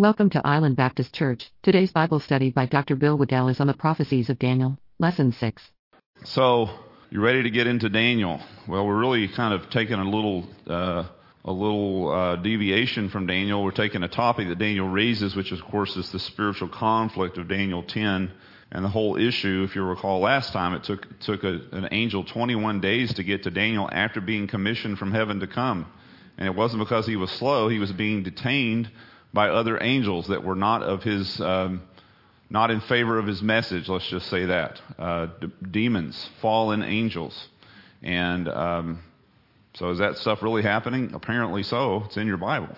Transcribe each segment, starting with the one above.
Welcome to Island Baptist Church. Today's Bible study by Dr. Bill Waddell is on the prophecies of Daniel, Lesson 6. So, you ready to get into Daniel? Well, we're really kind of taking a little deviation from Daniel. We're taking a topic that Daniel raises, which of course is the spiritual conflict of Daniel 10. And the whole issue, if you recall last time, it took an angel 21 days to get to Daniel after being commissioned from heaven to come. And it wasn't because he was slow. He was being detained by other angels that were not of his, not in favor of his message. Let's just say that demons, fallen angels, and so is that stuff really happening? Apparently so. It's in your Bible,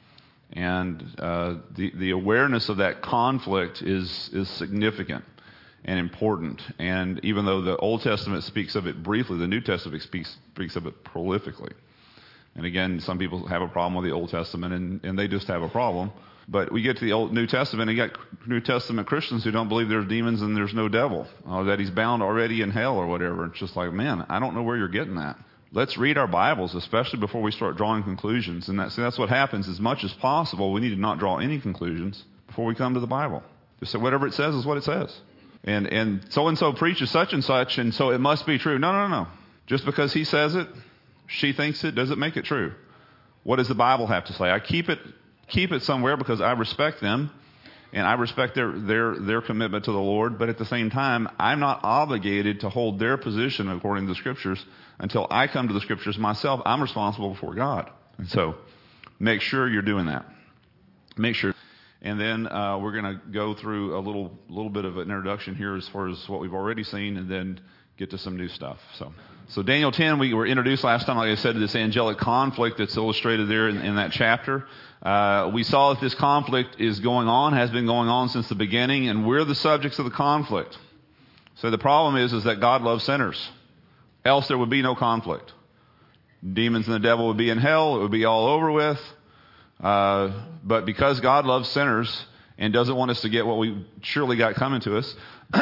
and the awareness of that conflict is significant and important. And even though the Old Testament speaks of it briefly, the New Testament speaks of it prolifically. And again, some people have a problem with the Old Testament, and they just have a problem. But we get to the New Testament, and you got New Testament Christians who don't believe there's demons and there's no devil, or that he's bound already in hell or whatever. It's just like, man, I don't know where you're getting that. Let's read our Bibles, especially before we start drawing conclusions. And that's what happens. As much as possible, we need to not draw any conclusions before we come to the Bible. Just say whatever it says is what it says. And so preaches such and such, and so it must be true. No. Just because he says it, she thinks it, doesn't make it true. What does the Bible have to say? I keep it somewhere because I respect them, and I respect their commitment to the Lord. But at the same time, I'm not obligated to hold their position according to the Scriptures until I come to the Scriptures myself. I'm responsible before God, and so make sure you're doing that. Make sure. And then we're going to go through a little bit of an introduction here as far as what we've already seen, and then get to some new stuff. So Daniel 10, we were introduced last time, like I said, to this angelic conflict that's illustrated there in that chapter. We saw that this conflict is going on, has been going on since the beginning, and we're the subjects of the conflict. So the problem is that God loves sinners. Else there would be no conflict. Demons and the devil would be in hell. It would be all over with. But because God loves sinners and doesn't want us to get what we surely got coming to us,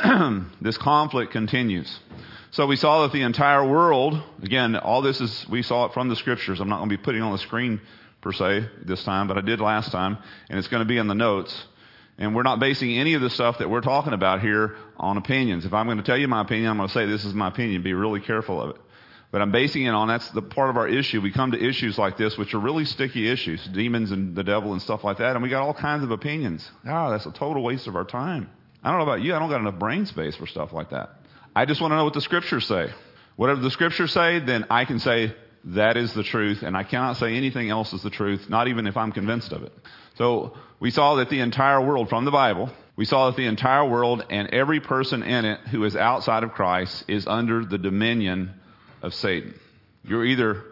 this conflict continues. So we saw that the entire world, again, all this is, we saw it from the Scriptures. I'm not going to be putting on the screen per se this time, but I did last time, and it's going to be in the notes. And we're not basing any of the stuff that we're talking about here on opinions. If I'm going to tell you my opinion, I'm going to say this is my opinion. Be really careful of it. But I'm basing it on, that's the part of our issue. We come to issues like this, which are really sticky issues, demons and the devil and stuff like that, and we got all kinds of opinions. That's a total waste of our time. I don't know about you. I don't got enough brain space for stuff like that. I just want to know what the Scriptures say. Whatever the Scriptures say, then I can say that is the truth, and I cannot say anything else is the truth, not even if I'm convinced of it. So we saw that the entire world, from the Bible, we saw that the entire world and every person in it who is outside of Christ is under the dominion of Satan. You're either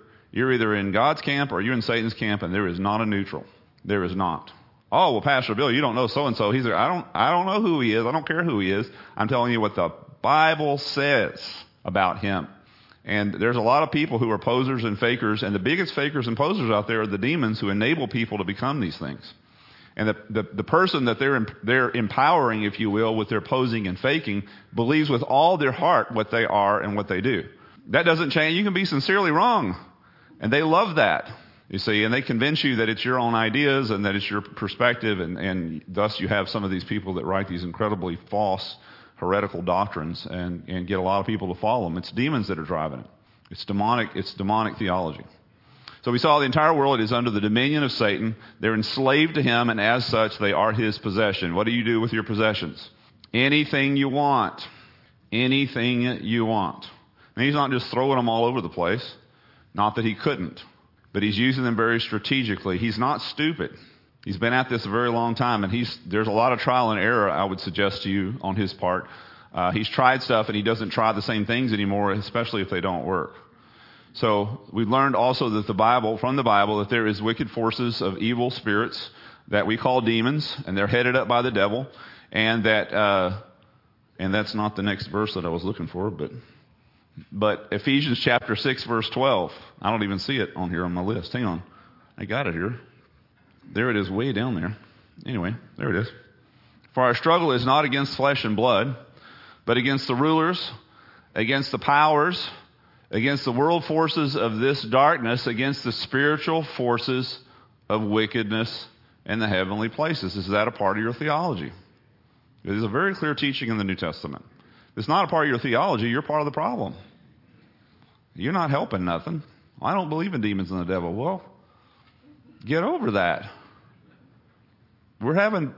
in God's camp or you're in Satan's camp, and there is not a neutral. There is not. Oh, well, Pastor Bill, you don't know so-and-so. He's there. I don't know who he is. I don't care who he is. I'm telling you what the Bible says about him. And there's a lot of people who are posers and fakers, and the biggest fakers and posers out there are the demons who enable people to become these things. And the person that they're empowering, if you will, with their posing and faking, believes with all their heart what they are and what they do. That doesn't change. You can be sincerely wrong. And they love that, you see, and they convince you that it's your own ideas and that it's your perspective, and thus you have some of these people that write these incredibly false, heretical doctrines and get a lot of people to follow them. It's demons that are driving it. It's demonic theology. So we saw the entire world is under the dominion of Satan. They're enslaved to him, and as such, they are his possession. What do you do with your possessions? Anything you want. Anything you want. And he's not just throwing them all over the place. Not that he couldn't. But he's using them very strategically. He's not stupid. He's been at this a very long time, and there's a lot of trial and error, I would suggest to you, on his part. He's tried stuff, and he doesn't try the same things anymore, especially if they don't work. So we've learned also that from the Bible, that there is wicked forces of evil spirits that we call demons, and they're headed up by the devil, and that's not the next verse that I was looking for, but Ephesians chapter 6, verse 12. I don't even see it on here on my list. Hang on. I got it here. There it is, way down there. Anyway, there it is. For our struggle is not against flesh and blood, but against the rulers, against the powers, against the world forces of this darkness, against the spiritual forces of wickedness in the heavenly places. Is that a part of your theology? It is a very clear teaching in the New Testament. If it's not a part of your theology, you're part of the problem. You're not helping nothing. I don't believe in demons and the devil. Well, get over that. We're having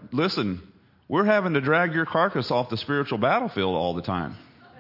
to drag your carcass off the spiritual battlefield all the time.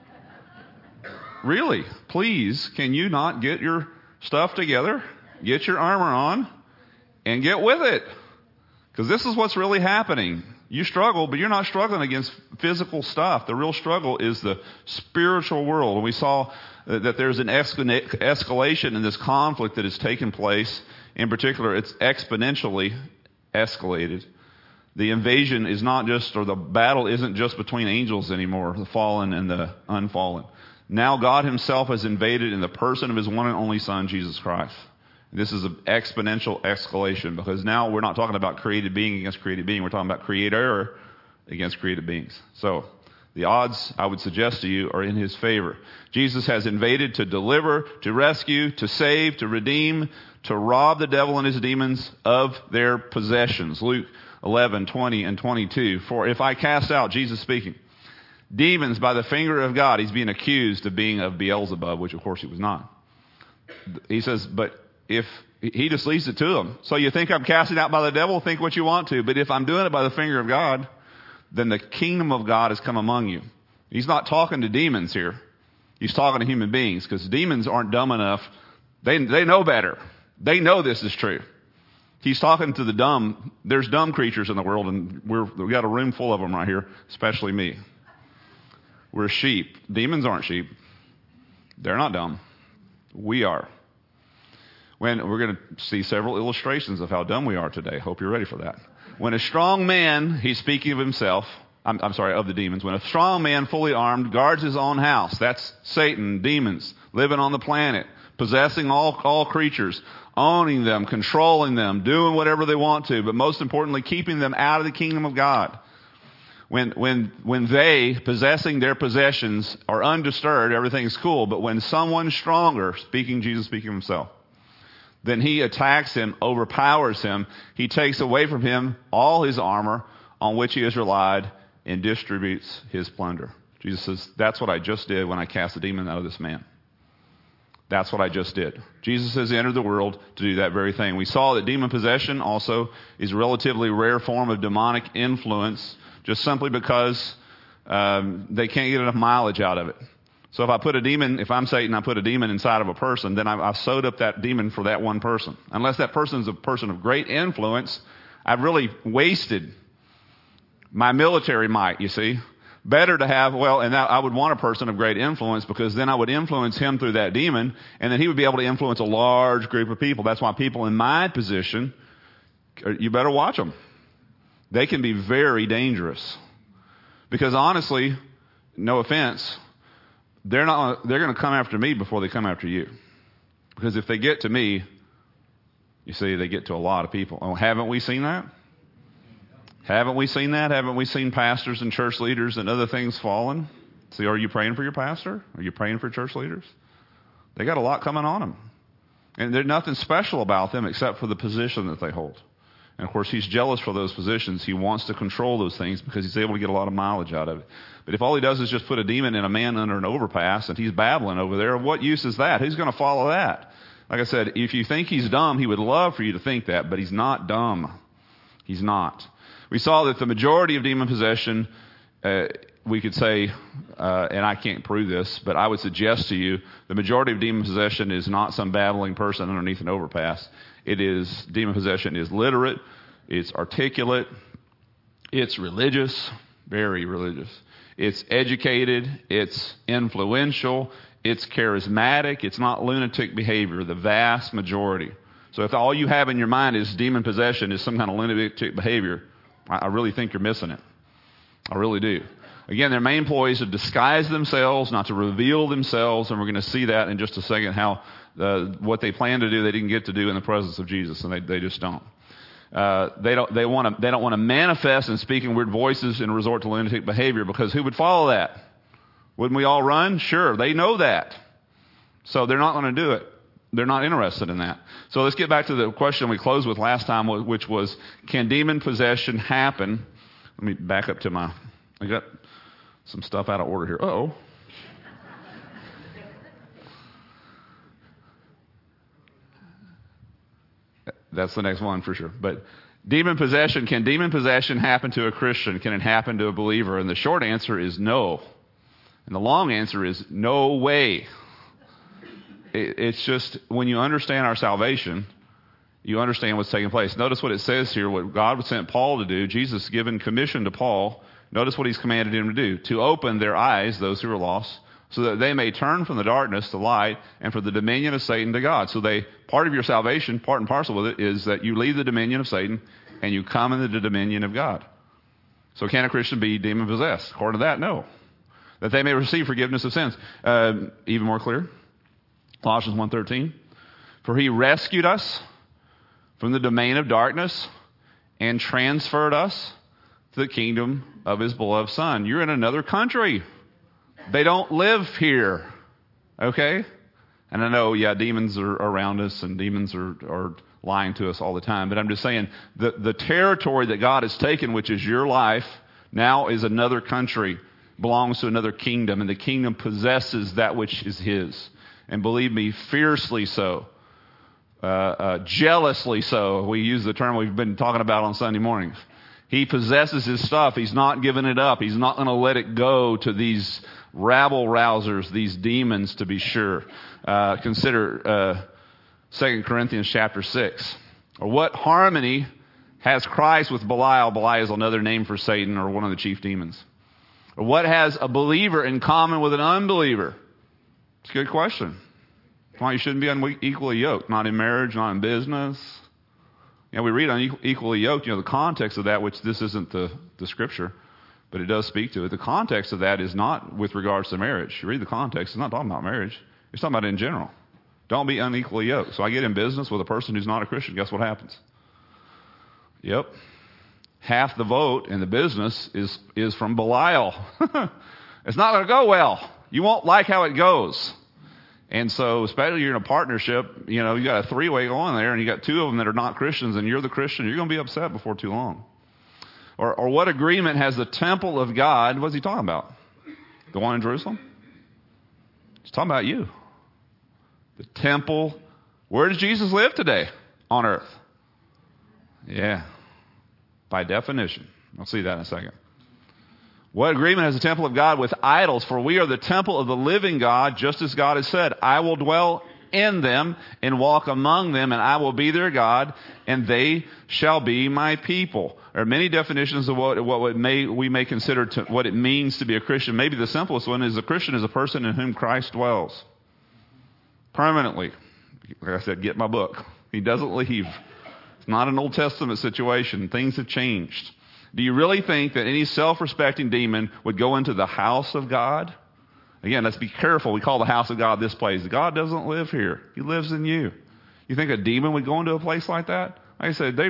Really, please, can you not get your stuff together, get your armor on, and get with it? Because this is what's really happening. You struggle, but you're not struggling against physical stuff. The real struggle is the spiritual world. And we saw that there's an escalation in this conflict that has taken place. In particular, it's exponentially escalated. The invasion is not just, or the battle isn't just between angels anymore, the fallen and the unfallen. Now God himself has invaded in the person of his one and only Son, Jesus Christ. This is an exponential escalation because now we're not talking about created being against created being. We're talking about creator against created beings. So the odds, I would suggest to you, are in his favor. Jesus has invaded to deliver, to rescue, to save, to redeem, to rob the devil and his demons of their possessions. Luke 11, 20 and 22. For if I cast out, Jesus speaking, demons by the finger of God, he's being accused of being of Beelzebub, which of course he was not. He says, but if he just leaves it to them. So you think I'm casting out by the devil? Think what you want to. But if I'm doing it by the finger of God, then the kingdom of God has come among you. He's not talking to demons here. He's talking to human beings because demons aren't dumb enough. They know better. They know this is true. He's talking to the dumb. There's dumb creatures in the world, and we got a room full of them right here, especially me. We're sheep. Demons aren't sheep. They're not dumb. We are. When we're going to see several illustrations of how dumb we are today. Hope you're ready for that. When a strong man, he's speaking of himself, of the demons. When a strong man, fully armed, guards his own house, that's Satan, demons, living on the planet, possessing all creatures, owning them, controlling them, doing whatever they want to, but most importantly, keeping them out of the kingdom of God. When they, possessing their possessions, are undisturbed, everything's cool. But when someone stronger, Jesus speaking of himself, then he attacks him, overpowers him. He takes away from him all his armor on which he has relied and distributes his plunder. Jesus says, that's what I just did when I cast the demon out of this man. That's what I just did. Jesus has entered the world to do that very thing. We saw that demon possession also is a relatively rare form of demonic influence, just simply because they can't get enough mileage out of it. So if I'm Satan, I put a demon inside of a person, then I've sewed up that demon for that one person. Unless that person's a person of great influence, I've really wasted my military might, you see. Better to have, I would want a person of great influence because then I would influence him through that demon, and then he would be able to influence a large group of people. That's why people in my position, you better watch them. They can be very dangerous. Because honestly, no offense, they're going to come after me before they come after you. Because if they get to me, you see, they get to a lot of people. Oh, haven't we seen that? Haven't we seen that? Haven't we seen pastors and church leaders and other things fallen? See, are you praying for your pastor? Are you praying for church leaders? They got a lot coming on them. And there's nothing special about them except for the position that they hold. And of course, he's jealous for those positions. He wants to control those things because he's able to get a lot of mileage out of it. But if all he does is just put a demon in a man under an overpass and he's babbling over there, what use is that? Who's going to follow that? Like I said, if you think he's dumb, he would love for you to think that, but he's not dumb. He's not. We saw that the majority of demon possession, we could say, and I can't prove this, but I would suggest to you, the majority of demon possession is not some babbling person underneath an overpass. Demon possession is literate, it's articulate, it's religious, very religious. It's educated, it's influential, it's charismatic, it's not lunatic behavior, the vast majority. So if all you have in your mind is demon possession, is some kind of lunatic behavior, I really think you're missing it. I really do. Again, their main ploy is to disguise themselves, not to reveal themselves, and we're going to see that in just a second, how what they plan to do, they didn't get to do in the presence of Jesus, and they just don't. They don't want to manifest and speak in weird voices and resort to lunatic behavior, because who would follow that? Wouldn't we all run? Sure, they know that. So they're not going to do it. they're not interested in that. So let's get back to the question we closed with last time, which was, can demon possession happen? Let me back up to I got some stuff out of order here. Uh-oh. That's the next one for sure. But demon possession, can demon possession happen to a Christian? Can it happen to a believer? And the short answer is no. And the long answer is no way. It's just when you understand our salvation, you understand what's taking place. Notice what it says here, what God sent Paul to do. Jesus given commission to Paul. Notice what he's commanded him to do. To open their eyes, those who are lost, so that they may turn from the darkness to light and for the dominion of Satan to God. So part of your salvation, part and parcel with it, is that you leave the dominion of Satan and you come into the dominion of God. So can a Christian be demon possessed? According to that, no. That they may receive forgiveness of sins. Even more clear, Colossians 1:13. For he rescued us from the domain of darkness and transferred us to the kingdom of his beloved Son. You're in another country. They don't live here. Okay? And I know, demons are around us and demons are lying to us all the time. But I'm just saying, the territory that God has taken, which is your life, now is another country, belongs to another kingdom. And the kingdom possesses that which is his. And believe me, fiercely so. Jealously so. We use the term we've been talking about on Sunday mornings. He possesses his stuff. He's not giving it up. He's not going to let it go to these rabble-rousers, these demons, to be sure. Consider 2 Corinthians chapter 6. Or what harmony has Christ with Belial? Belial is another name for Satan, or one of the chief demons. Or what has a believer in common with an unbeliever? It's a good question. Why you shouldn't be unequally yoked. Not in marriage, not in business. We read unequally yoked, the context of that, which this isn't the scripture, but it does speak to it. The context of that is not with regards to marriage. You read the context, it's not talking about marriage. It's talking about in general. Don't be unequally yoked. So I get in business with a person who's not a Christian. Guess what happens? Yep. Half the vote in the business is from Belial. It's not going to go well. You won't like how it goes. And so, especially you're in a partnership, you got a three-way going there, and you got two of them that are not Christians, and you're the Christian, you're going to be upset before too long. Or what agreement has the temple of God? What's he talking about? The one in Jerusalem? He's talking about you. The temple. Where does Jesus live today on earth? Yeah. By definition. I'll see that in a second. What agreement has the temple of God with idols? For we are the temple of the living God, just as God has said, I will dwell in them and walk among them, and I will be their God, and they shall be my people. There are many definitions of what we may consider what it means to be a Christian. Maybe the simplest one is a Christian is a person in whom Christ dwells permanently. Like I said, get my book. He doesn't leave. It's not an Old Testament situation. Things have changed. Do you really think that any self-respecting demon would go into the house of God? Again, let's be careful. We call the house of God this place. God doesn't live here. He lives in you. You think a demon would go into a place like that? Like I said,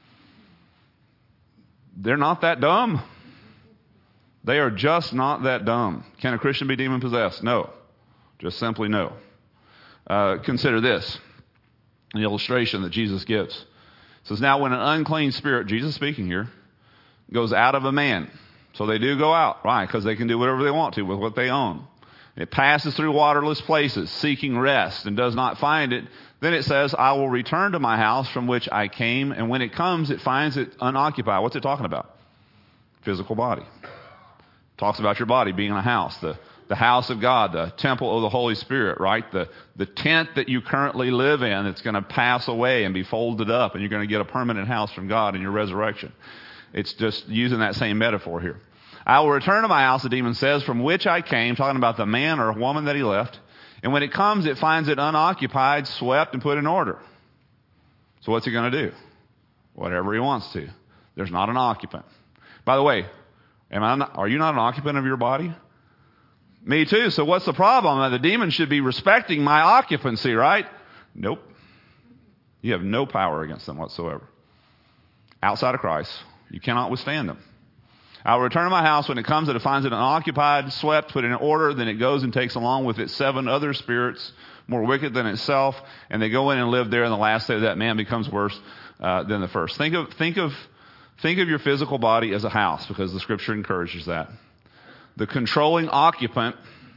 they're not that dumb. They are just not that dumb. Can a Christian be demon-possessed? No. Just simply no. Consider this, an illustration that Jesus gives. It says, now when an unclean spirit, Jesus speaking here, goes out of a man. So they do go out. Why? Because they can do whatever they want to with what they own. It passes through waterless places, seeking rest, and does not find it. Then it says, I will return to my house from which I came. And when it comes, it finds it unoccupied. What's it talking about? Physical body. It talks about your body being a house. The house of God, the temple of the Holy Spirit, right? The tent that you currently live in, it's going to pass away and be folded up, and you're going to get a permanent house from God in your resurrection. It's just using that same metaphor here. I will return to my house, the demon says, from which I came, talking about the man or woman that he left. And when it comes, it finds it unoccupied, swept, and put in order. So what's he going to do? Whatever he wants to. There's not an occupant. By the way, are you not an occupant of your body? Me too. So what's the problem? The demon should be respecting my occupancy, right? Nope. You have no power against them whatsoever. Outside of Christ, you cannot withstand them. I will return to my house. When it comes, it finds it unoccupied, swept, put in order. Then it goes and takes along with it 7 other spirits more wicked than itself, and they go in and live there. And the last day that man becomes worse than the first. Think of your physical body as a house, because the Scripture encourages that. The controlling occupant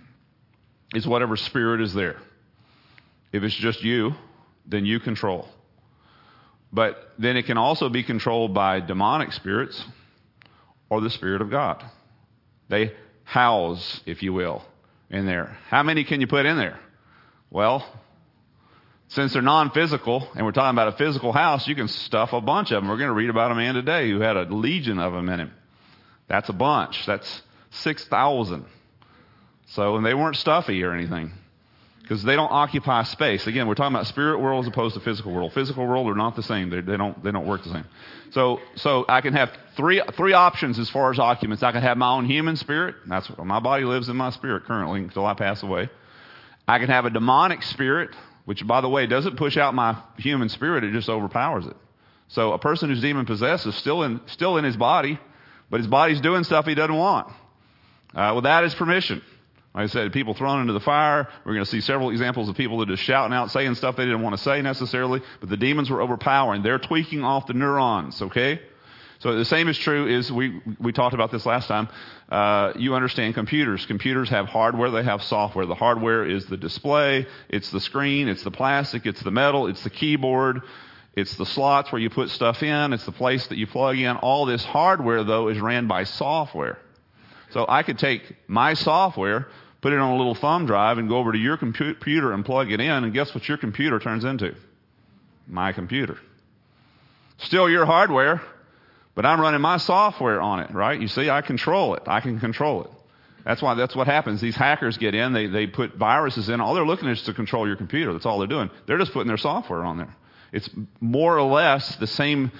is whatever spirit is there. If it's just you, then you control. But then it can also be controlled by demonic spirits or the Spirit of God. They house, if you will, in there. How many can you put in there? Well, since they're non-physical, and we're talking about a physical house, you can stuff a bunch of them. We're going to read about a man today who had a legion of them in him. That's a bunch. That's 6,000. So, and they weren't stuffy or anything, because they don't occupy space. Again, we're talking about spirit world as opposed to physical world. Physical world are not the same. They don't work the same. So I can have three options as far as occupants. I can have my own human spirit. That's what my body lives in my spirit currently until I pass away. I can have a demonic spirit, which, by the way, doesn't push out my human spirit. It just overpowers it. So a person who's demon possessed is still in his body, but his body's doing stuff he doesn't want. Without his permission. Like I said, people thrown into the fire. We're going to see several examples of people that are just shouting out, saying stuff they didn't want to say necessarily, but the demons were overpowering. They're tweaking off the neurons, okay? So the same is true is, we talked about this last time. You understand computers. Computers have hardware, they have software. The hardware is the display, it's the screen, it's the plastic, it's the metal, it's the keyboard, it's the slots where you put stuff in, it's the place that you plug in. All this hardware, though, is ran by software. So I could take my software, put it on a little thumb drive, and go over to your computer and plug it in, and guess what your computer turns into? My computer. Still your hardware, but I'm running my software on it, right? You see, I control it. I can control it. That's what happens. These hackers get in, they put viruses in. All they're looking at is to control your computer. That's all they're doing. They're just putting their software on there. It's more or less the same,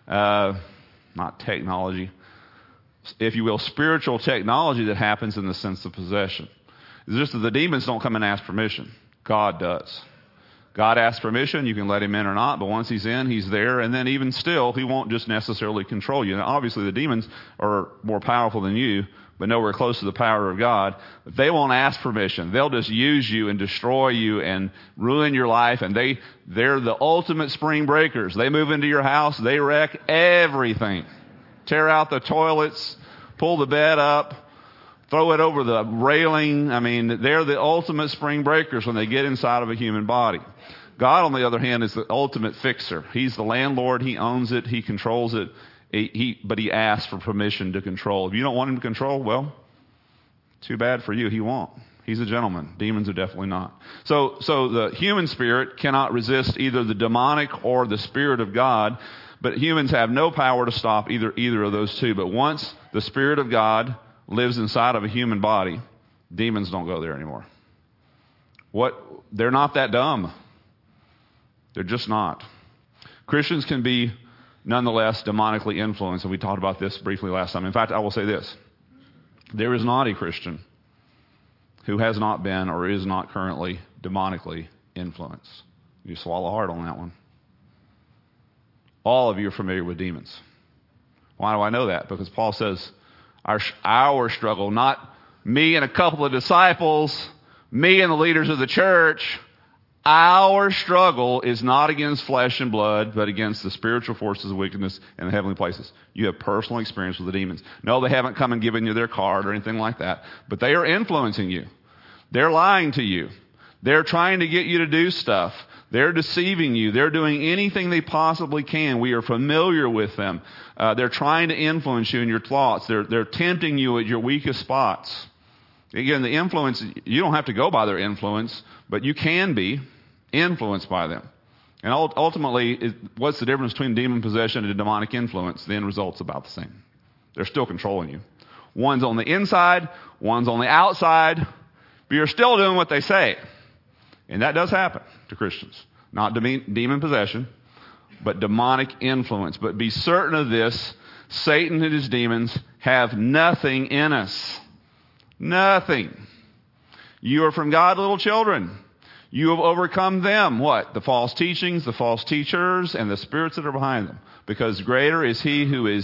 not technology, if you will, spiritual technology that happens in the sense of possession. It's just that the demons don't come and ask permission. God does. God asks permission. You can let him in or not, but once he's in, he's there. And then even still, he won't just necessarily control you. Now, obviously, the demons are more powerful than you, but nowhere close to the power of God. But they won't ask permission. They'll just use you and destroy you and ruin your life. And they're the ultimate spring breakers. They move into your house. They wreck everything. Tear out the toilets, pull the bed up, throw it over the railing. I mean, they're the ultimate spring breakers when they get inside of a human body. God, on the other hand, is the ultimate fixer. He's the landlord. He owns it. He controls it. But he asks for permission to control. If you don't want him to control, well, too bad for you. He won't. He's a gentleman. Demons are definitely not. So the human spirit cannot resist either the demonic or the Spirit of God. But humans have no power to stop either of those two. But once the Spirit of God lives inside of a human body, demons don't go there anymore. They're not that dumb. They're just not. Christians can be nonetheless demonically influenced, and we talked about this briefly last time. In fact, I will say this. There is not a Christian who has not been or is not currently demonically influenced. You swallow hard on that one. All of you are familiar with demons. Why do I know that? Because Paul says our struggle, not me and a couple of disciples, me and the leaders of the church, our struggle is not against flesh and blood, but against the spiritual forces of wickedness in the heavenly places. You have personal experience with the demons. No, they haven't come and given you their card or anything like that, but they are influencing you. They're lying to you. They're trying to get you to do stuff. They're deceiving you. They're doing anything they possibly can. We are familiar with them. They're trying to influence you in your thoughts. They're tempting you at your weakest spots. Again, the influence, you don't have to go by their influence, but you can be influenced by them. And ultimately, what's the difference between demon possession and demonic influence? The end result's about the same. They're still controlling you. One's on the inside, one's on the outside, but you're still doing what they say. And that does happen to Christians. Not demon possession, but demonic influence. But be certain of this, Satan and his demons have nothing in us. Nothing. You are from God, little children. You have overcome them. What? The false teachings, the false teachers, and the spirits that are behind them. Because greater is he who is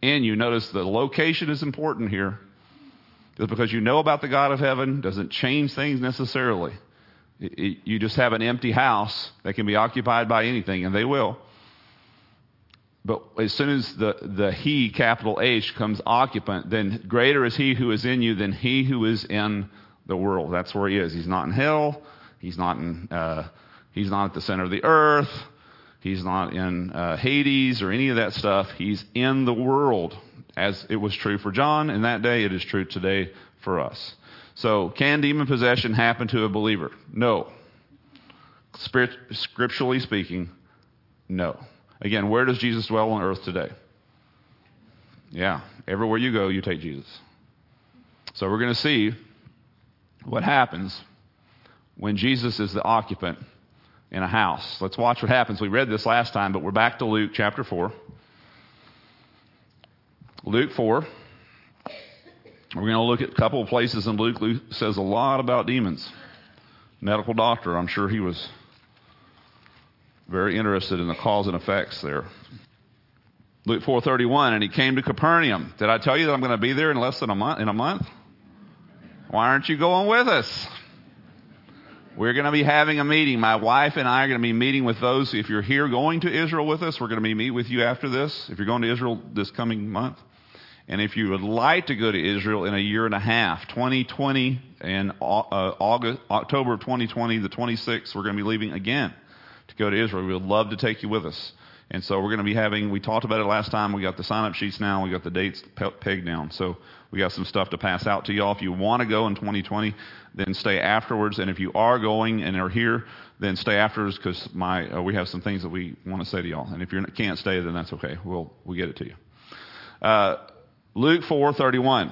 in you. Notice the location is important here. Just because you know about the God of heaven doesn't change things necessarily. You just have an empty house that can be occupied by anything, and they will. But as soon as the he, capital H, comes occupant, then greater is he who is in you than he who is in the world. That's where he is. He's not in hell. He's not at the center of the earth. He's not in Hades or any of that stuff. He's in the world. As it was true for John in that day, it is true today for us. So, can demon possession happen to a believer? No. Scripturally speaking, no. Again, where does Jesus dwell on earth today? Yeah, everywhere you go, you take Jesus. So we're going to see what happens when Jesus is the occupant in a house. Let's watch what happens. We read this last time, but we're back to Luke chapter 4. Luke 4. We're going to look at a couple of places in Luke. Luke says a lot about demons. Medical doctor, I'm sure he was very interested in the cause and effects there. Luke 4:31, and he came to Capernaum. Did I tell you that I'm going to be there in less than a month? Why aren't you going with us? We're going to be having a meeting. My wife and I are going to be meeting with those. If you're here going to Israel with us, we're going to meet with you after this. If you're going to Israel this coming month. And if you would like to go to Israel in a year and a half, 2020 and October of 2020, the 26th, we're going to be leaving again to go to Israel. We would love to take you with us. And so we're going to be we talked about it last time. We got the sign-up sheets now. We got the dates pegged down. So we got some stuff to pass out to y'all. If you want to go in 2020, then stay afterwards. And if you are going and are here, then stay afterwards because we have some things that we want to say to y'all. And if you can't stay, then that's okay. We'll get it to you. Luke 4:31.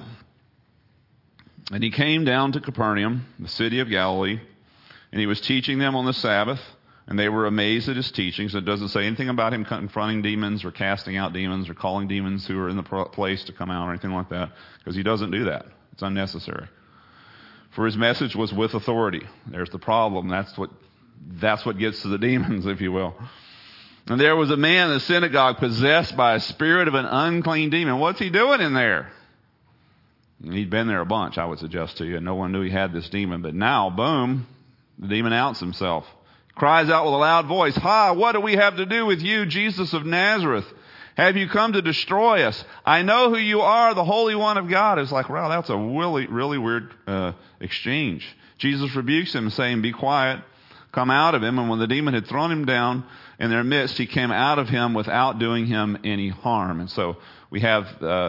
And he came down to Capernaum, the city of Galilee, and he was teaching them on the Sabbath. And they were amazed at his teaching. So it doesn't say anything about him confronting demons or casting out demons or calling demons who are in the place to come out or anything like that. Because he doesn't do that. It's unnecessary. For his message was with authority. There's the problem. That's what gets to the demons, if you will. And there was a man in the synagogue possessed by a spirit of an unclean demon. What's he doing in there? And he'd been there a bunch, I would suggest to you. And no one knew he had this demon. But now, boom, the demon outs himself. Cries out with a loud voice, "Ha, what do we have to do with you, Jesus of Nazareth? Have you come to destroy us? I know who you are, the Holy One of God." It's like, wow, that's a really, really weird exchange. Jesus rebukes him, saying, "Be quiet, come out of him." And when the demon had thrown him down in their midst, he came out of him without doing him any harm. And so we have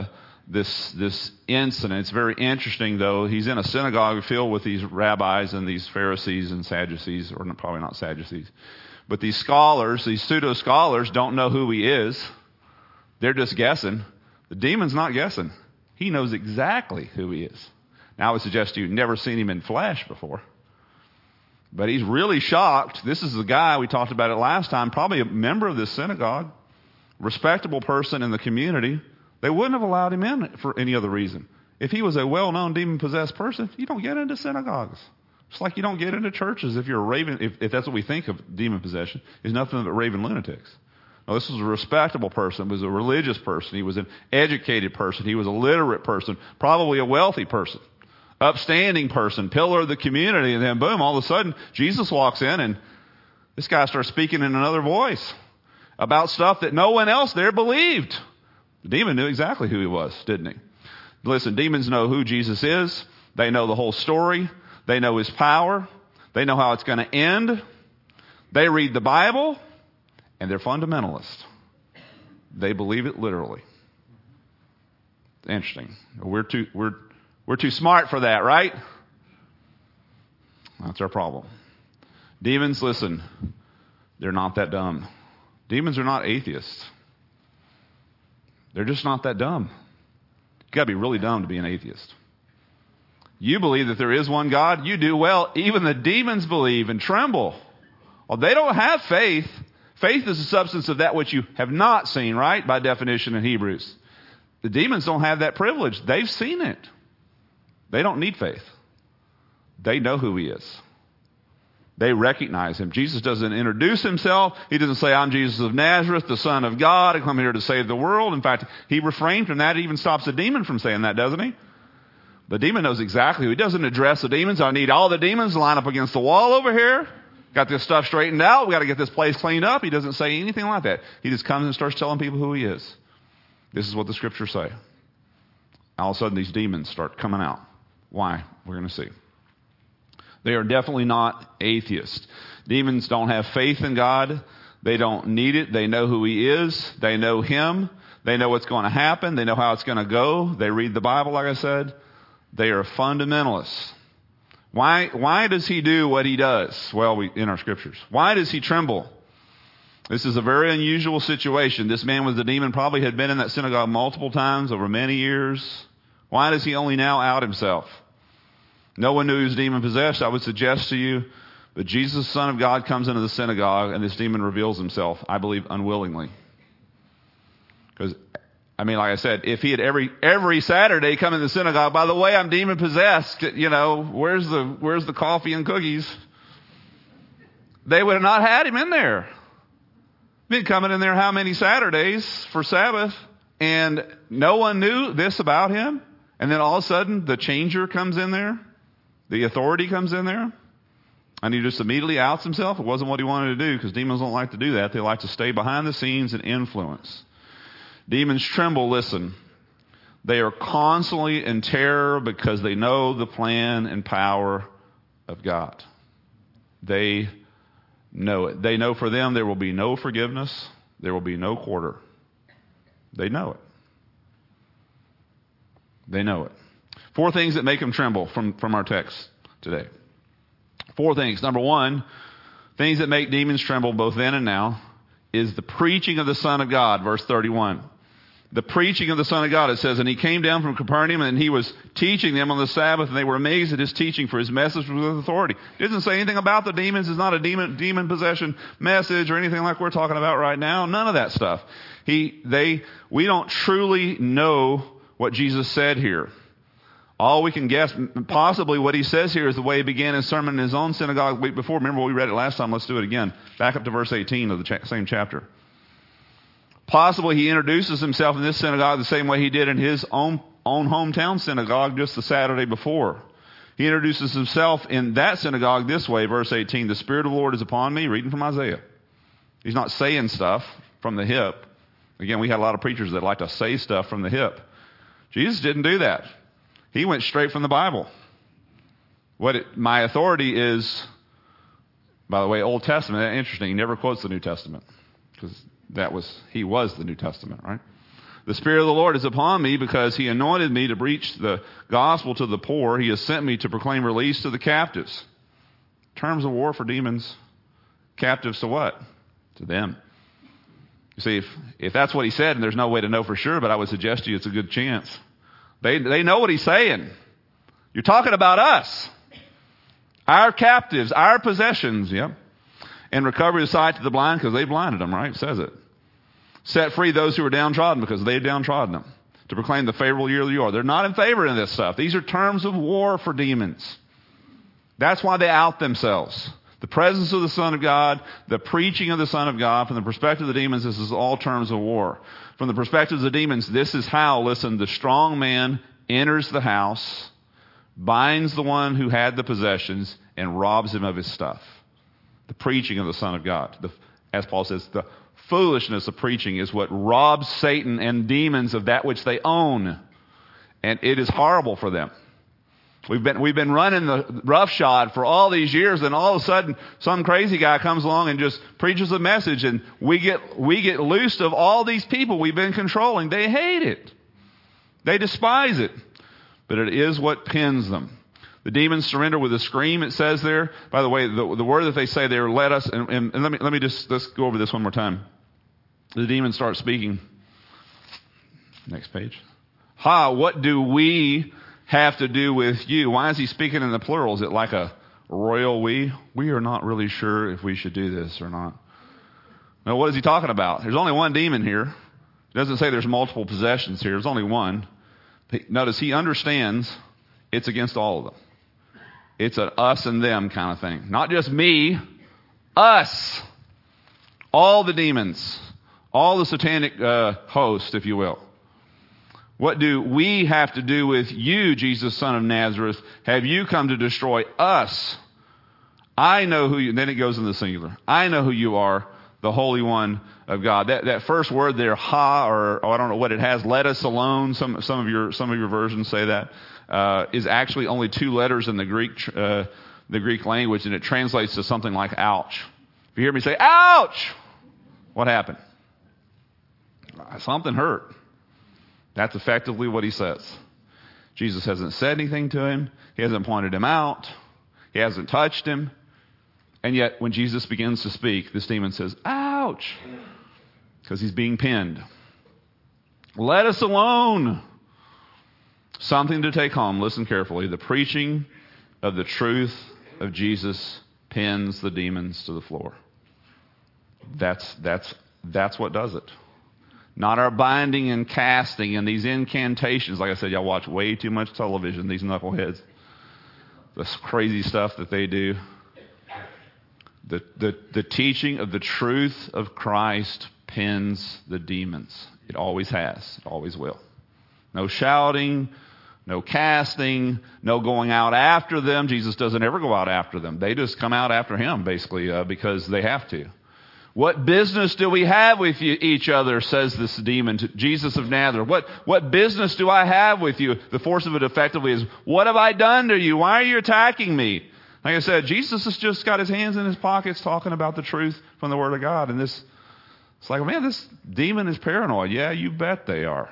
this incident. It's very interesting, though. He's in a synagogue filled with these rabbis and these Pharisees and Sadducees, or probably not Sadducees. But these scholars, these pseudo-scholars, don't know who he is. They're just guessing. The demon's not guessing. He knows exactly who he is. Now, I would suggest you've never seen him in flesh before. But he's really shocked. This is the guy, we talked about it last time, probably a member of this synagogue, respectable person in the community. They wouldn't have allowed him in for any other reason. If he was a well-known demon-possessed person, you don't get into synagogues. Just like you don't get into churches if you're a raven, if that's what we think of demon possession, is nothing but raven lunatics. Now, this was a respectable person. He was a religious person. He was an educated person. He was a literate person, probably a wealthy person, upstanding person, pillar of the community. And then, boom, all of a sudden, Jesus walks in, and this guy starts speaking in another voice about stuff that no one else there believed. The demon knew exactly who he was, didn't he? Listen, demons know who Jesus is. They know the whole story. They know his power. They know how it's going to end. They read the Bible, and they're fundamentalists. They believe it literally. Interesting. We're too smart for that, right? That's our problem. Demons, listen, they're not that dumb. Demons are not atheists. They're just not that dumb. You've got to be really dumb to be an atheist. You believe that there is one God. You do well. Even the demons believe and tremble. Well, they don't have faith. Faith is the substance of that which you have not seen, right? By definition in Hebrews. The demons don't have that privilege. They've seen it. They don't need faith. They know who he is. They recognize him. Jesus doesn't introduce himself. He doesn't say, I'm Jesus of Nazareth, the Son of God. I come here to save the world. In fact, he refrained from that. He even stops the demon from saying that, doesn't he? The demon knows exactly. He doesn't address the demons. I need all the demons to line up against the wall over here. Got this stuff straightened out. We got to get this place cleaned up. He doesn't say anything like that. He just comes and starts telling people who he is. This is what the scriptures say. All of a sudden, these demons start coming out. Why? We're going to see. They are definitely not atheists. Demons don't have faith in God. They don't need it. They know who he is. They know him. They know what's going to happen. They know how it's going to go. They read the Bible, like I said. They are fundamentalists. Why does he do what he does? Well, in our scriptures. Why does he tremble? This is a very unusual situation. This man with the demon probably had been in that synagogue multiple times over many years. Why does he only now out himself? No one knew he was demon possessed. I would suggest to you that Jesus, Son of God, comes into the synagogue and this demon reveals himself, I believe, unwillingly. Because, like I said, if he had every Saturday come in the synagogue, by the way, I'm demon possessed, where's the coffee and cookies? They would have not had him in there. Been coming in there how many Saturdays for Sabbath, and no one knew this about him. And then all of a sudden, the changer comes in there. The authority comes in there. And he just immediately outs himself. It wasn't what he wanted to do, because demons don't like to do that. They like to stay behind the scenes and influence. Demons tremble, listen. They are constantly in terror because they know the plan and power of God. They know it. They know for them there will be no forgiveness. There will be no quarter. They know it. They know it. 4 things that make them tremble from our text today. 4 things. Number 1, things that make demons tremble both then and now is the preaching of the Son of God, verse 31. The preaching of the Son of God, it says, and he came down from Capernaum and he was teaching them on the Sabbath, and they were amazed at his teaching, for his message was with authority. It doesn't say anything about the demons. It's not a demon possession message or anything like we're talking about right now. None of that stuff. We don't truly know what Jesus said here. All we can guess, possibly what he says here, is the way he began his sermon in his own synagogue the week before. Remember, we read it last time. Let's do it again. Back up to verse 18 of the same chapter. Possibly he introduces himself in this synagogue the same way he did in his own hometown synagogue just the Saturday before. He introduces himself in that synagogue this way, verse 18. The Spirit of the Lord is upon me, reading from Isaiah. He's not saying stuff from the hip. Again, we had a lot of preachers that like to say stuff from the hip. Jesus didn't do that. He went straight from the Bible. My authority is, by the way, Old Testament. Interesting. He never quotes the New Testament, because he was the New Testament, right? The Spirit of the Lord is upon me because he anointed me to preach the gospel to the poor. He has sent me to proclaim release to the captives. Terms of war for demons. Captives to what? To them. You see, if that's what he said, and there's no way to know for sure, but I would suggest to you it's a good chance. They know what he's saying. You're talking about us. Our captives, our possessions, yeah. And recover the sight to the blind, because they blinded them, right? It says it. Set free those who are downtrodden, because they've downtrodden them. To proclaim the favorable year of the Lord. They're not in favor of this stuff. These are terms of war for demons. That's why they out themselves. The presence of the Son of God, the preaching of the Son of God, from the perspective of the demons, this is all terms of war. From the perspective of the demons, this is how, listen, the strong man enters the house, binds the one who had the possessions, and robs him of his stuff. The preaching of the Son of God. As Paul says, the foolishness of preaching is what robs Satan and demons of that which they own. And it is horrible for them. We've been running the roughshod for all these years, and all of a sudden some crazy guy comes along and just preaches a message, and we get loosed of all these people we've been controlling. They hate it. They despise it. But it is what pins them. The demons surrender with a scream, it says there. By the way, the word that they say there, let us, and let's go over this one more time. The demons start speaking. Next page. What do we have to do with you? Why is he speaking in the plural? Is it like a royal we? We are not really sure if we should do this or not. Now, what is he talking about? There's only one demon here. It doesn't say there's multiple possessions here. There's only one. Notice he understands it's against all of them. It's an us and them kind of thing. Not just me, us. All the demons, all the satanic host, if you will. What do we have to do with you, Jesus, Son of Nazareth? Have you come to destroy us? I know who you, and then it goes in the singular. I know who you are, the Holy One of God. That first word there, ha, or I don't know what it has, let us alone. Some of your versions say that, is actually only 2 letters in the Greek language, and it translates to something like ouch. If you hear me say, ouch, what happened? Something hurt. That's effectively what he says. Jesus hasn't said anything to him. He hasn't pointed him out. He hasn't touched him. And yet, when Jesus begins to speak, this demon says, ouch, because he's being pinned. Let us alone. Something to take home. Listen carefully. The preaching of the truth of Jesus pins the demons to the floor. That's what does it. Not our binding and casting and these incantations. Like I said, y'all watch way too much television, these knuckleheads. This crazy stuff that they do. The teaching of the truth of Christ pins the demons. It always has. It always will. No shouting, no casting, no going out after them. Jesus doesn't ever go out after them. They just come out after him, basically, because they have to. What business do we have with you, each other, says this demon to Jesus of Nazareth. What business do I have with you? The force of it effectively is, what have I done to you? Why are you attacking me? Like I said, Jesus has just got his hands in his pockets talking about the truth from the Word of God. And it's like, man, this demon is paranoid. Yeah, you bet they are.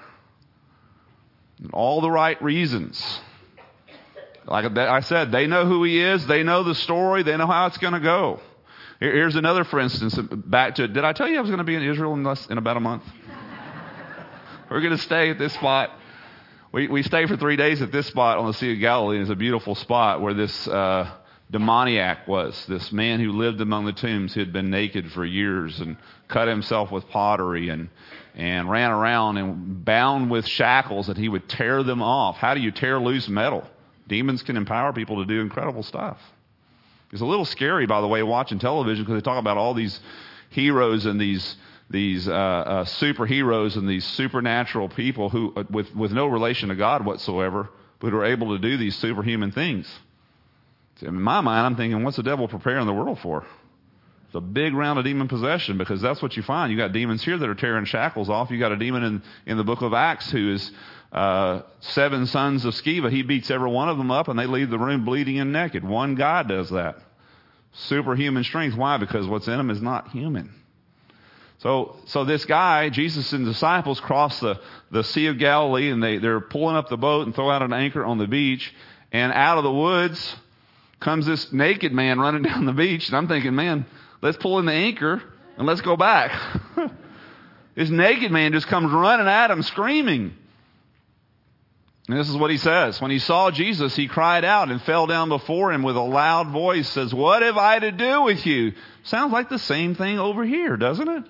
And all the right reasons. Like I said, they know who he is. They know the story. They know how it's going to go. Here's another, for instance, back to, did I tell you I was going to be in Israel in about a month? We're going to stay at this spot. We stay for 3 days at this spot on the Sea of Galilee. It's a beautiful spot where this demoniac was, this man who lived among the tombs, who had been naked for years and cut himself with pottery and ran around and bound with shackles that he would tear them off. How do you tear loose metal? Demons can empower people to do incredible stuff. It's a little scary, by the way, watching television, because they talk about all these heroes and these superheroes and these supernatural people who, with no relation to God whatsoever, but are able to do these superhuman things. So in my mind, I'm thinking, what's the devil preparing the world for? It's a big round of demon possession, because that's what you find. You got demons here that are tearing shackles off. You got a demon in the book of Acts who is 7 sons of Sceva. He beats every one of them up, and they leave the room bleeding and naked. One guy does that. Superhuman strength. Why? Because what's in him is not human. So this guy, Jesus and disciples, cross the Sea of Galilee, and they're pulling up the boat and throw out an anchor on the beach. And out of the woods comes this naked man running down the beach. And I'm thinking, man, let's pull in the anchor and let's go back. This naked man just comes running at him, screaming. And this is what he says. When he saw Jesus, he cried out and fell down before him with a loud voice, says, "What have I to do with you?" Sounds like the same thing over here, doesn't it?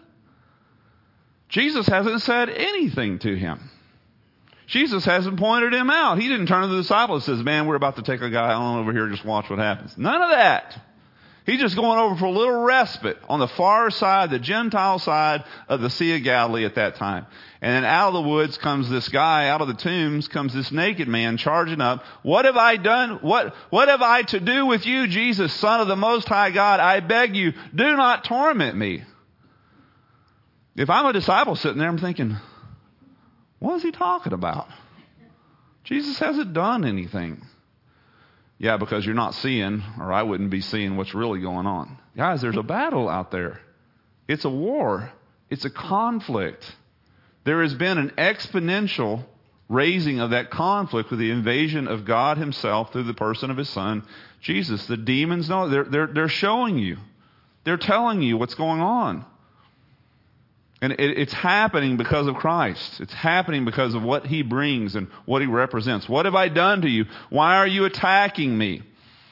Jesus hasn't said anything to him. Jesus hasn't pointed him out. He didn't turn to the disciples and says, "Man, we're about to take a guy on over here. Just watch what happens." None of that. He's just going over for a little respite on the far side, the Gentile side of the Sea of Galilee at that time. And then out of the woods comes this guy, out of the tombs comes this naked man charging up. "What have I done? What have I to do with you, Jesus, Son of the Most High God? I beg you, do not torment me." If I'm a disciple sitting there, I'm thinking, what is he talking about? Jesus hasn't done anything. Yeah, because you're not seeing, or I wouldn't be seeing what's really going on. Guys, there's a battle out there. It's a war. It's a conflict. There has been an exponential raising of that conflict with the invasion of God himself through the person of his son, Jesus. The demons know. They're showing you. They're telling you what's going on. And it's happening because of Christ. It's happening because of what he brings and what he represents. What have I done to you? Why are you attacking me?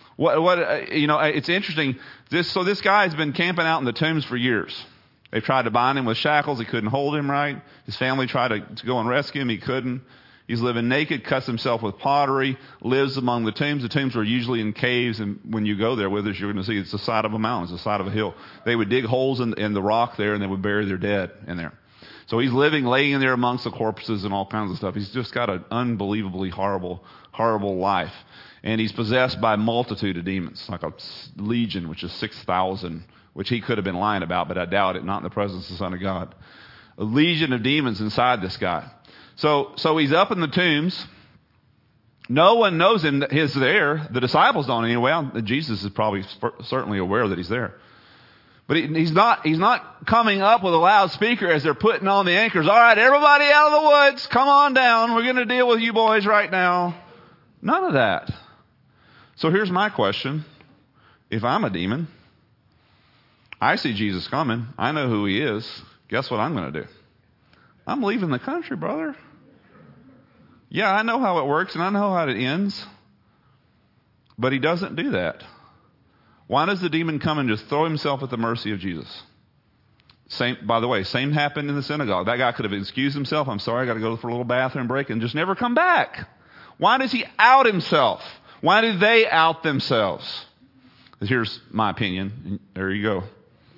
It's interesting. This guy has been camping out in the tombs for years. They've tried to bind him with shackles. He couldn't hold him right. His family tried to go and rescue him. He couldn't. He's living naked, cuts himself with pottery, lives among the tombs. The tombs were usually in caves, and when you go there with us, you're going to see it's the side of a mountain, it's the side of a hill. They would dig holes in the rock there, and they would bury their dead in there. So he's living, laying in there amongst the corpses and all kinds of stuff. He's just got an unbelievably horrible, horrible life. And he's possessed by a multitude of demons, like a legion, which is 6,000, which he could have been lying about, but I doubt it, not in the presence of the Son of God. A legion of demons inside this guy. So he's up in the tombs. No one knows him that he's there. The disciples don't anyway. Jesus is probably certainly aware that he's there. But he's not coming up with a loudspeaker as they're putting on the anchors. All right, everybody out of the woods, come on down. We're going to deal with you boys right now. None of that. So here's my question. If I'm a demon, I see Jesus coming. I know who he is. Guess what I'm going to do? I'm leaving the country, brother. Yeah, I know how it works and I know how it ends. But he doesn't do that. Why does the demon come and just throw himself at the mercy of Jesus? By the way, same happened in the synagogue. That guy could have excused himself. I'm sorry, I got to go for a little bathroom break, and just never come back. Why does he out himself? Why do they out themselves? Here's my opinion. There you go.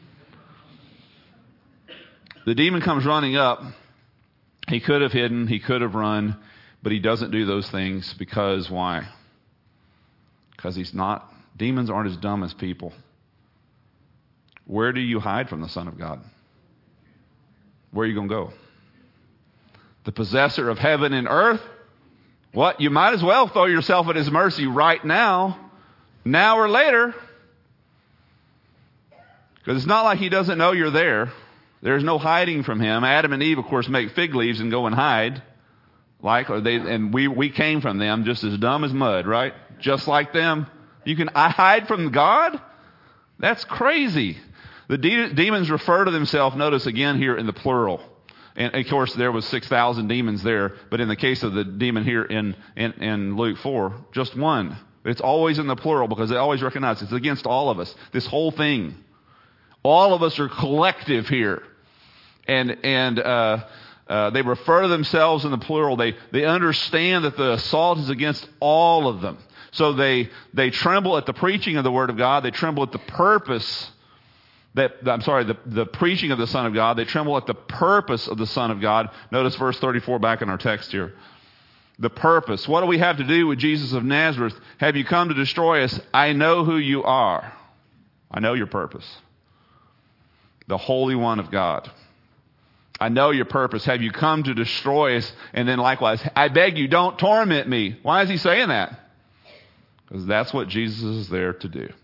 The demon comes running up. He could have hidden. He could have run. But he doesn't do those things because why? Because demons aren't as dumb as people. Where do you hide from the Son of God? Where are you going to go? The possessor of heaven and earth? What? You might as well throw yourself at his mercy right now or later. Because it's not like he doesn't know you're there. There's no hiding from him. Adam and Eve, of course, make fig leaves and go and hide. We came from them just as dumb as mud, right? Just like them. I hide from God? That's crazy. The demons refer to themselves, notice again here in the plural. And of course there was 6,000 demons there, but in the case of the demon here in Luke 4, just one. It's always in the plural because they always recognize it's against all of us. This whole thing. All of us are collective here. And they refer to themselves in the plural. They understand that the assault is against all of them. So they tremble at the preaching of the Word of God. They tremble at the purpose the preaching of the Son of God. They tremble at the purpose of the Son of God. Notice verse 34 back in our text here. The purpose. What do we have to do with Jesus of Nazareth? Have you come to destroy us? I know who you are. I know your purpose. The Holy One of God. I know your purpose. Have you come to destroy us? And then likewise, I beg you, don't torment me. Why is he saying that? Because that's what Jesus is there to do.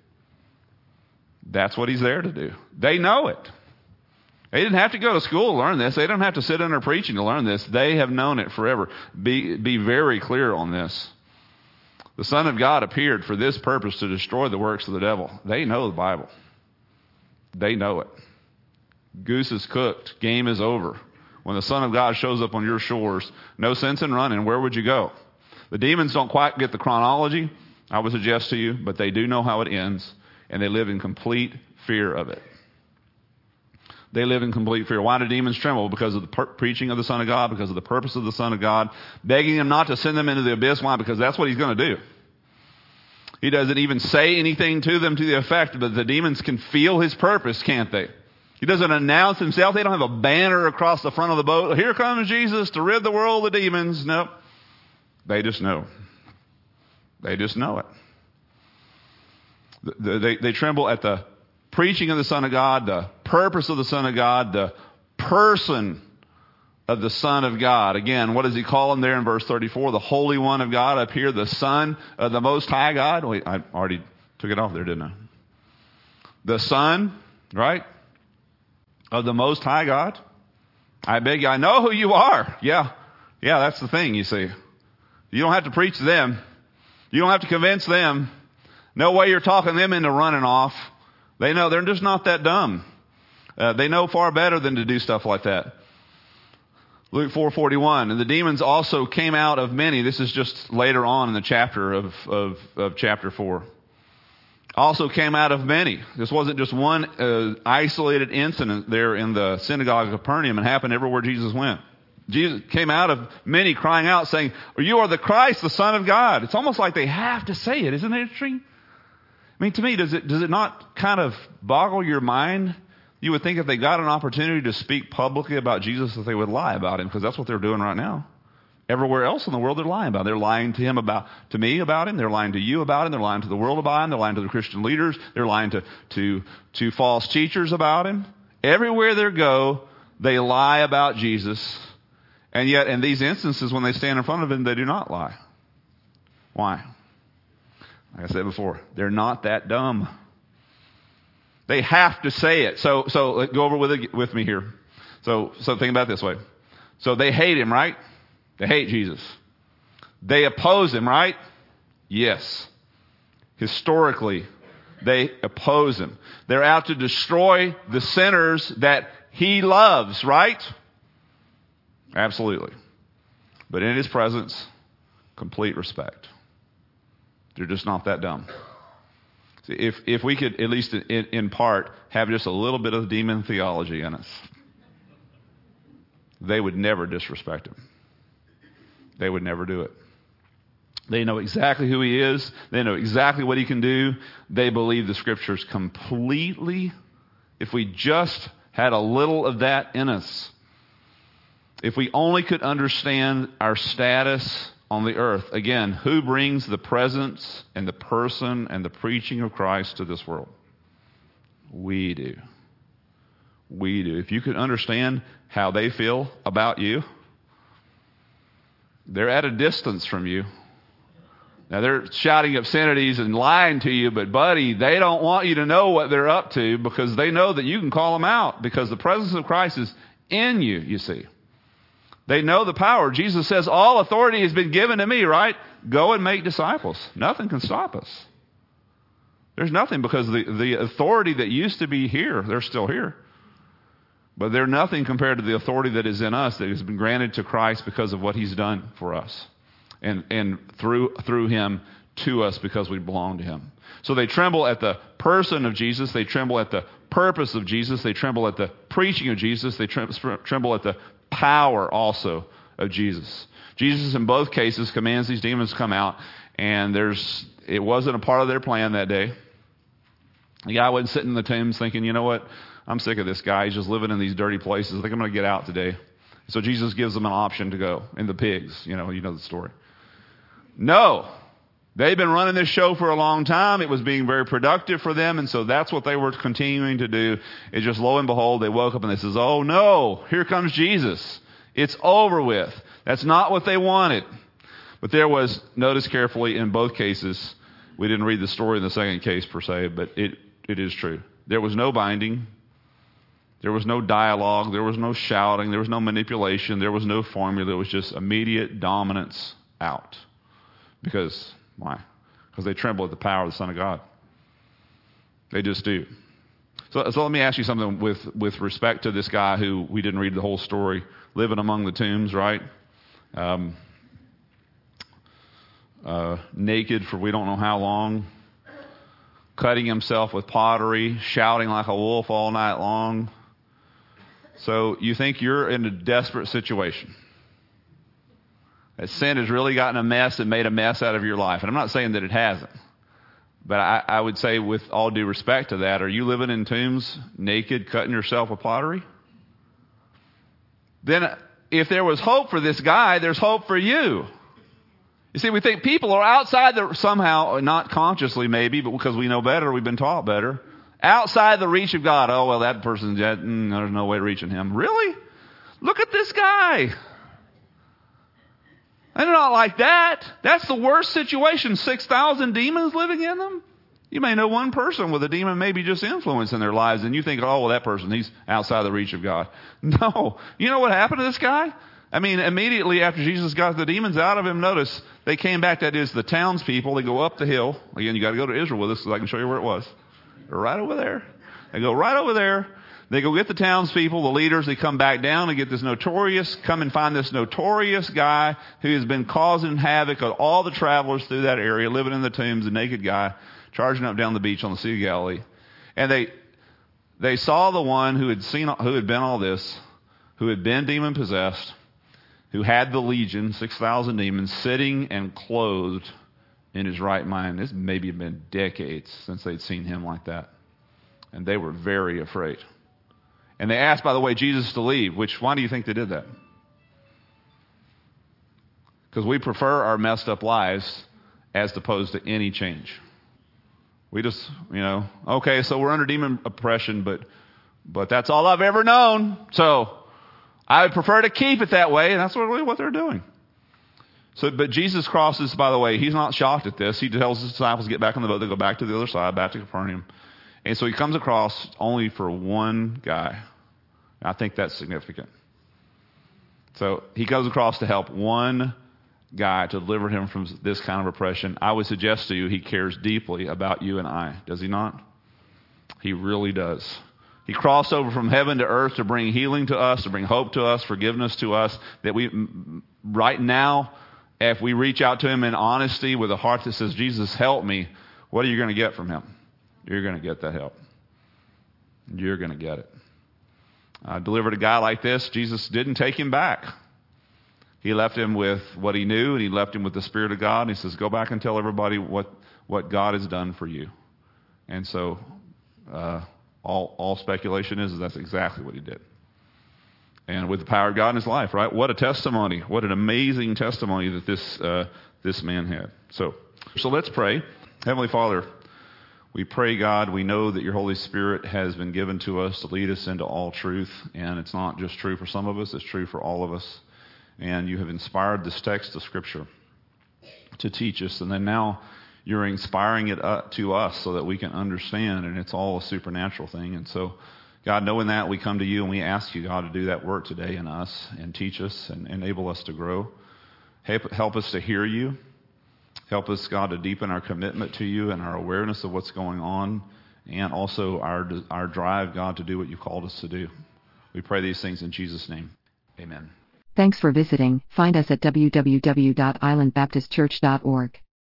That's what he's there to do. They know it. They didn't have to go to school to learn this. They don't have to sit under preaching to learn this. They have known it forever. Be very clear on this. The Son of God appeared for this purpose, to destroy the works of the devil. They know the Bible. They know it. Goose is cooked. Game is over. When the Son of God shows up on your shores, no sense in running. Where would you go? The demons don't quite get the chronology, I would suggest to you, but they do know how it ends, and they live in complete fear of it. They live in complete fear. Why do demons tremble? Because of the preaching of the Son of God, because of the purpose of the Son of God, begging him not to send them into the abyss. Why? Because that's what he's going to do. He doesn't even say anything to them to the effect, but the demons can feel his purpose, can't they? He doesn't announce himself. They don't have a banner across the front of the boat. Here comes Jesus to rid the world of the demons. Nope. They just know. They just know it. They tremble at the preaching of the Son of God, the purpose of the Son of God, the person of the Son of God. Again, what does he call him there in verse 34? The Holy One of God up here, the Son of the Most High God. Wait, I already took it off there, didn't I? The Son, right, of the Most High God. I beg you, I know who you are. Yeah, that's the thing, you see. You don't have to preach to them. You don't have to convince them. No way you're talking them into running off. They know they're just not that dumb. They know far better than to do stuff like that. Luke 4:41, and the demons also came out of many. This is just later on in the chapter of chapter 4. Also came out of many. This wasn't just one isolated incident there in the synagogue of Capernaum. It happened everywhere Jesus went. Jesus came out of many crying out saying, "You are the Christ, the Son of God." It's almost like they have to say it. Isn't it interesting? I mean, to me, does it not kind of boggle your mind? You would think if they got an opportunity to speak publicly about Jesus that they would lie about him, because that's what they're doing right now. Everywhere else in the world, they're lying about him. They're lying to me about him. They're lying to you about him. They're lying to the world about him. They're lying to the Christian leaders. They're lying to false teachers about him. Everywhere they go, they lie about Jesus. And yet, in these instances, when they stand in front of him, they do not lie. Why? Like I said before, they're not that dumb. They have to say it. So go over with me here. So think about it this way. So they hate him, right? They hate Jesus. They oppose him, right? Yes. Historically, they oppose him. They're out to destroy the sinners that he loves, right? Absolutely. But in his presence, complete respect. They're just not that dumb. See, if we could, at least in part, have just a little bit of demon theology in us, they would never disrespect him. They would never do it. They know exactly who he is. They know exactly what he can do. They believe the scriptures completely. If we just had a little of that in us, if we only could understand our status on the earth. Again, who brings the presence and the person and the preaching of Christ to this world? We do. We do. If you could understand how they feel about you, they're at a distance from you. Now, they're shouting obscenities and lying to you, but buddy, they don't want you to know what they're up to, because they know that you can call them out, because the presence of Christ is in you, you see. They know the power. Jesus says, all authority has been given to me, right? Go and make disciples. Nothing can stop us. There's nothing, because the authority that used to be here, they're still here. But they're nothing compared to the authority that is in us, that has been granted to Christ because of what he's done for us. And through him to us, because we belong to him. So they tremble at the person of Jesus. They tremble at the purpose of Jesus. They tremble at the preaching of Jesus. They tremble at the power also of Jesus. Jesus in both cases commands these demons to come out, and it wasn't a part of their plan that day. The guy wasn't sitting in the tombs thinking, you know what, I'm sick of this guy. He's just living in these dirty places. I think I'm going to get out today. So Jesus gives them an option to go. And the pigs, you know the story. No. They've been running this show for a long time. It was being very productive for them, and so that's what they were continuing to do. It's just lo and behold, they woke up and they says, oh no, here comes Jesus. It's over with. That's not what they wanted. But there was, notice carefully, in both cases, we didn't read the story in the second case per se, but it is true. There was no binding. There was no dialogue. There was no shouting. There was no manipulation. There was no formula. It was just immediate dominance out. Because, why? Because they tremble at the power of the Son of God. They just do. So let me ask you something with respect to this guy who we didn't read the whole story, living among the tombs, right? Naked for we don't know how long, cutting himself with pottery, shouting like a wolf all night long. So you think you're in a desperate situation. That sin has really gotten a mess and made a mess out of your life. And I'm not saying that it hasn't. But I would say, with all due respect to that, are you living in tombs, naked, cutting yourself with pottery? Then if there was hope for this guy, there's hope for you. You see, we think people are outside somehow, not consciously maybe, but because we know better, we've been taught better, outside the reach of God. Oh, well, that person's dead. There's no way reaching him. Really? Look at this guy. They're not like that. That's the worst situation. 6,000 demons living in them. You may know one person with a demon maybe just influencing their lives, and you think, oh, well, that person, he's outside the reach of God. No. You know what happened to this guy? I mean, immediately after Jesus got the demons out of him, notice they came back. That is, the townspeople. They go up the hill. Again, you got to go to Israel with us so I can show you where it was. They're right over there. They go right over there. They go get the townspeople, the leaders. They come back down and get come and find this notorious guy who has been causing havoc on all the travelers through that area, living in the tombs, a naked guy, charging up down the beach on the Sea of Galilee. And they saw the one who had been all this, who had been demon possessed, who had the legion, 6,000 demons, sitting and clothed in his right mind. This maybe had been decades since they'd seen him like that. And they were very afraid. And they asked, by the way, Jesus to leave, why do you think they did that? Because we prefer our messed up lives as opposed to any change. We just, okay, so we're under demon oppression, but that's all I've ever known. So I would prefer to keep it that way, and that's really what they're doing. But Jesus crosses, by the way, he's not shocked at this. He tells his disciples to get back on the boat. They go back to the other side, back to Capernaum. And so he comes across only for one guy. I think that's significant. So he goes across to help one guy, to deliver him from this kind of oppression. I would suggest to you he cares deeply about you and I. Does he not? He really does. He crossed over from heaven to earth to bring healing to us, to bring hope to us, forgiveness to us, that we, right now, if we reach out to him in honesty with a heart that says, Jesus, help me, what are you going to get from him? You're going to get that help. You're going to get it. Delivered a guy like this, Jesus didn't take him back. He left him with what he knew, and he left him with the Spirit of God. And he says, go back and tell everybody what God has done for you. And so all speculation is that's exactly what he did. And with the power of God in his life, right? What a testimony. What an amazing testimony that this man had. So let's pray. Heavenly Father, we pray, God, we know that your Holy Spirit has been given to us to lead us into all truth. And it's not just true for some of us, it's true for all of us. And you have inspired this text of Scripture to teach us. And then now you're inspiring it to us so that we can understand. And it's all a supernatural thing. And so, God, knowing that, we come to you and we ask you, God, to do that work today in us and teach us and enable us to grow. Help us to hear you. Help us, God, to deepen our commitment to you and our awareness of what's going on. And also our drive, God, to do what you called us to do. We pray these things in Jesus' name. Amen. Thanks for visiting. Find us at www.islandbaptistchurch.org.